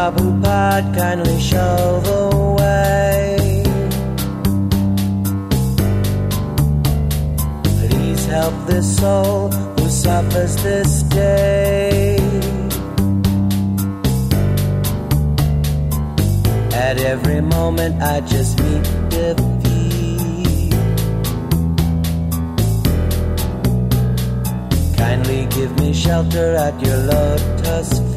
Prabhupada, kindly show the way. Please help this soul who suffers this day. At every moment I just meet defeat. Kindly give me shelter at your lotus feet.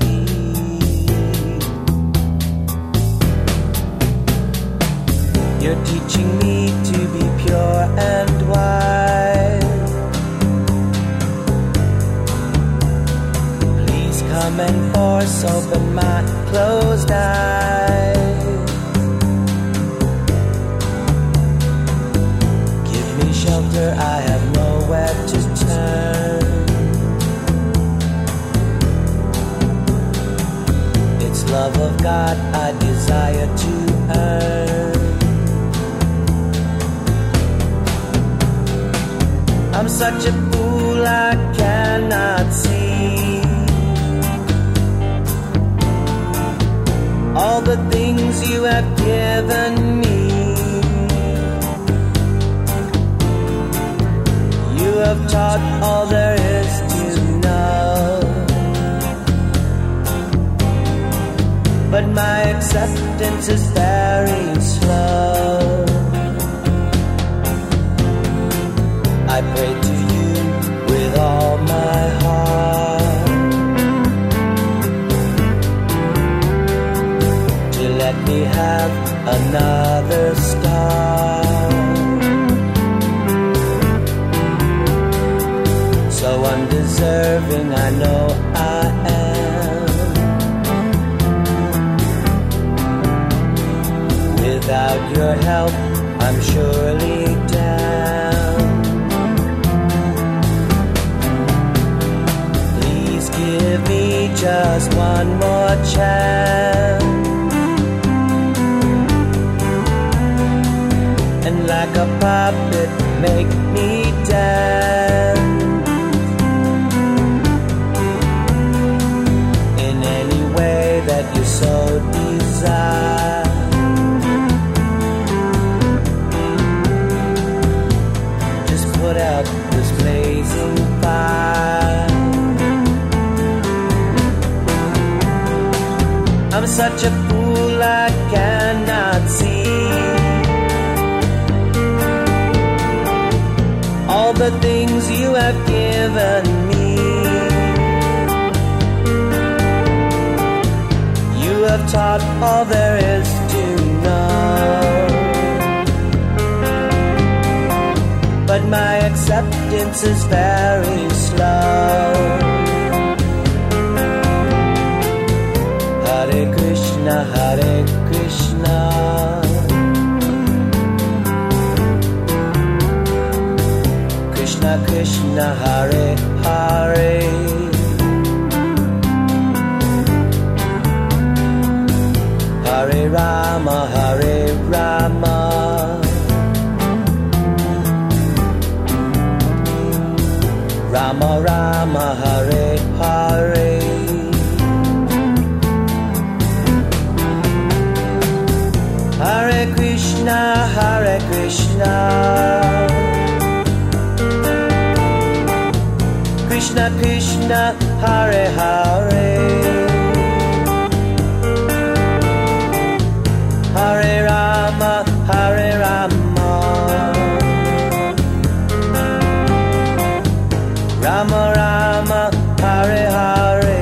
You're teaching me to be pure and wise. Please come and force open my closed eyes. Give me shelter, I have nowhere to turn. It's love of God I desire to earn. I'm such a fool I cannot see all the things you have given me. You have taught all there is to know, but my acceptance is very slow. I pray to you with all my heart to let me have another star. So undeserving I know I am. Without your help I'm surely down. Give me just one more chance, and like a puppet make me dance in any way that you so desire. Just put out this blazing fire. I'm such a fool I cannot see all the things you have given me. You have taught all there is to know, but my acceptance is very slow. Hare Krishna, Hare Krishna, Krishna Krishna, Hare Hare, Hare Rama, Hare Rama, Rama Rama, Hare Hare. Hare Krishna, Hare Krishna, Krishna Krishna, Hare Hare, Hare Rama, Hare Rama, Rama Rama, Hare Hare.